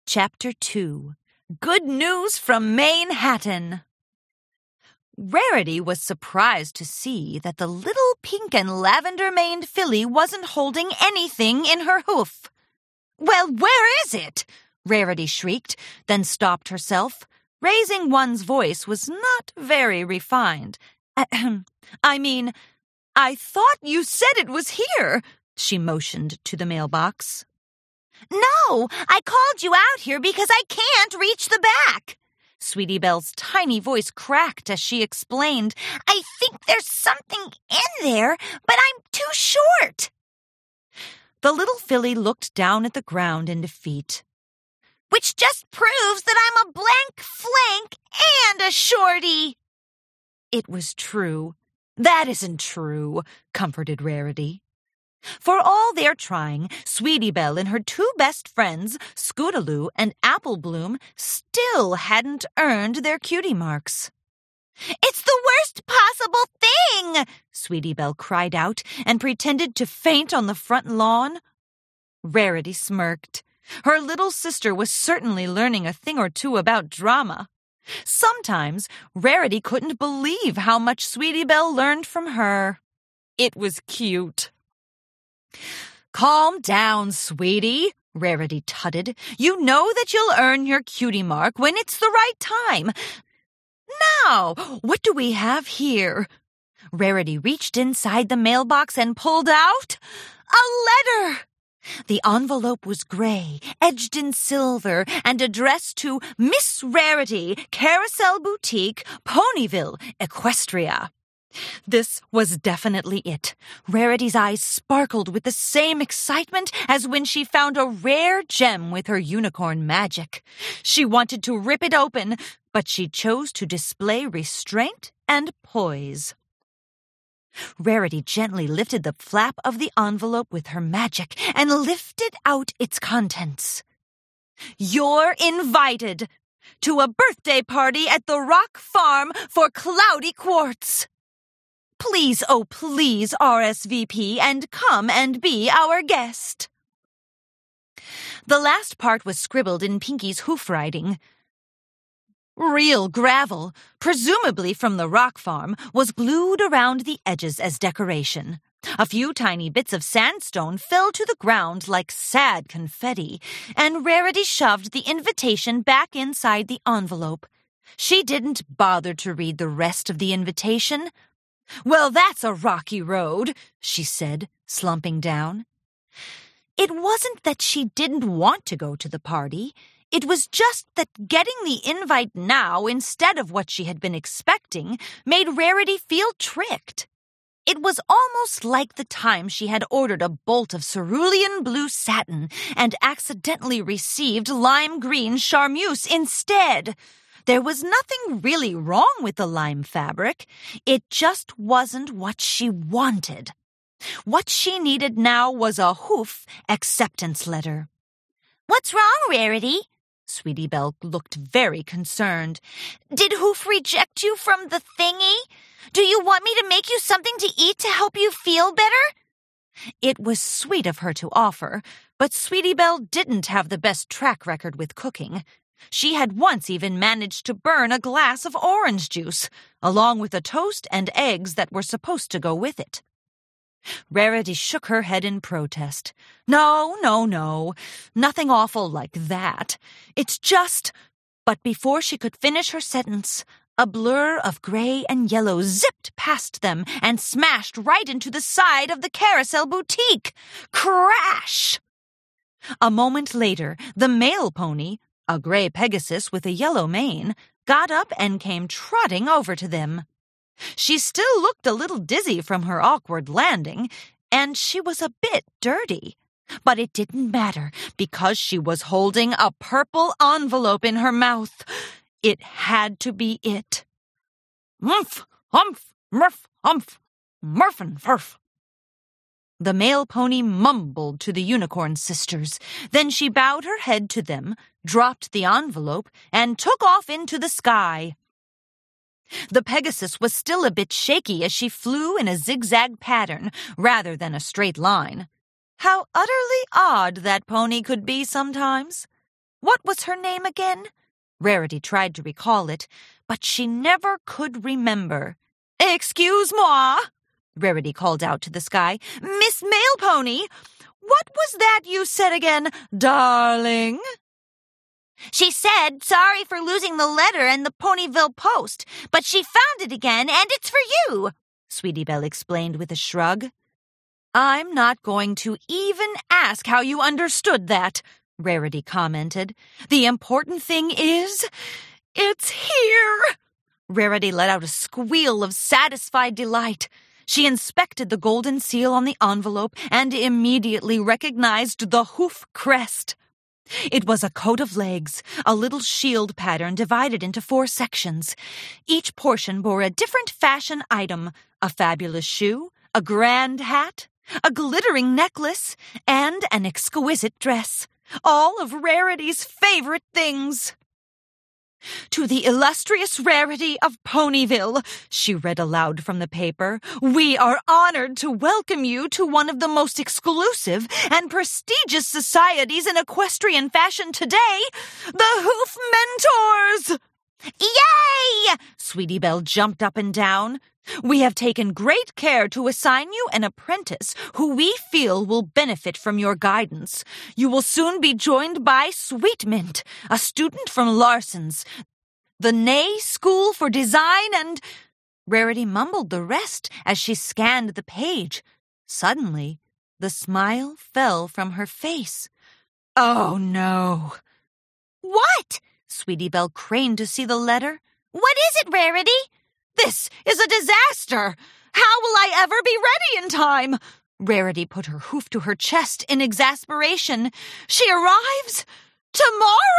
Chapter 2. Good News from Manhattan. Rarity was surprised to see that the little pink and lavender-maned filly wasn't holding anything in her hoof. "Well, where is it?" Rarity shrieked, then stopped herself. Raising one's voice was not very refined. I thought you said it was here," she motioned to the mailbox. "No, I called you out here because I can't reach the back." Sweetie Belle's tiny voice cracked as she explained, "I think there's something in there, but I'm too short." The little filly looked down at the ground in defeat. "Which just proves that I'm a blank flank and a shorty." It was true. "That isn't true," comforted Rarity. For all their trying, Sweetie Belle and her two best friends, Scootaloo and Apple Bloom, still hadn't earned their cutie marks. "It's the worst possible thing!" Sweetie Belle cried out and pretended to faint on the front lawn. Rarity smirked. Her little sister was certainly learning a thing or two about drama. Sometimes, Rarity couldn't believe how much Sweetie Belle learned from her. It was cute. "Calm down, sweetie," Rarity tutted. "You know that you'll earn your cutie mark when it's the right time. Now, what do we have here?" Rarity reached inside the mailbox and pulled out a letter. The envelope was gray, edged in silver, and addressed to Miss Rarity, Carousel Boutique, Ponyville, Equestria. This was definitely it. Rarity's eyes sparkled with the same excitement as when she found a rare gem with her unicorn magic. She wanted to rip it open, but she chose to display restraint and poise. Rarity gently lifted the flap of the envelope with her magic and lifted out its contents. "You're invited to a birthday party at the Rock Farm for Cloudy Quartz. Please, oh please, RSVP and come and be our guest." The last part was scribbled in Pinky's hoof writing. Real gravel, presumably from the rock farm, was glued around the edges as decoration. A few tiny bits of sandstone fell to the ground like sad confetti, and Rarity shoved the invitation back inside the envelope. She didn't bother to read the rest of the invitation. "Well, that's a rocky road," she said, slumping down. It wasn't that she didn't want to go to the party. It was just that getting the invite now instead of what she had been expecting made Rarity feel tricked. It was almost like the time she had ordered a bolt of cerulean blue satin and accidentally received lime green charmeuse instead. There was nothing really wrong with the lime fabric. It just wasn't what she wanted. What she needed now was a hoof acceptance letter. "What's wrong, Rarity?" Sweetie Belle looked very concerned. "Did Hoof reject you from the thingy? Do you want me to make you something to eat to help you feel better?" It was sweet of her to offer, but Sweetie Belle didn't have the best track record with cooking. She had once even managed to burn a glass of orange juice, along with a toast and eggs that were supposed to go with it. Rarity shook her head in protest. No, nothing awful like that. It's just—" But before she could finish her sentence, a blur of gray and yellow zipped past them and smashed right into the side of the Carousel Boutique. Crash! A moment later, the male pony, a gray Pegasus with a yellow mane, got up and came trotting over to them. She still looked a little dizzy from her awkward landing, and she was a bit dirty. But it didn't matter, because she was holding a purple envelope in her mouth. It had to be it. "Mumph, humph, murph, humph, murphin' furf." The male pony mumbled to the unicorn sisters. Then she bowed her head to them, dropped the envelope, and took off into the sky. The Pegasus was still a bit shaky as she flew in a zigzag pattern rather than a straight line. How utterly odd that pony could be sometimes. What was her name again? Rarity tried to recall it, but she never could remember. Excuse-moi, Rarity called out to the sky. Miss Mailpony, what was that you said again, darling? She said sorry for losing the letter and the Ponyville Post, but she found it again, and it's for you, Sweetie Belle explained with a shrug. I'm not going to even ask how you understood that, Rarity commented. The important thing is, it's here. Rarity let out a squeal of satisfied delight. She inspected the golden seal on the envelope and immediately recognized the hoof crest. It was a coat of legs, a little shield pattern divided into 4 sections. Each portion bore a different fashion item, a fabulous shoe, a grand hat, a glittering necklace, and an exquisite dress. All of Rarity's favorite things. To the illustrious Rarity of Ponyville, she read aloud from the paper, we are honored to welcome you to one of the most exclusive and prestigious societies in equestrian fashion today, the Hoof Mentors! Yay! Sweetie Belle jumped up and down. We have taken great care to assign you an apprentice who we feel will benefit from your guidance. You will soon be joined by Sweetmint, a student from Larson's, the Ney School for Design, and... Rarity mumbled the rest as she scanned the page. Suddenly, the smile fell from her face. Oh, no. What? Sweetie Belle craned to see the letter. What is it, Rarity? This is a disaster! How will I ever be ready in time? Rarity put her hoof to her chest in exasperation. She arrives tomorrow!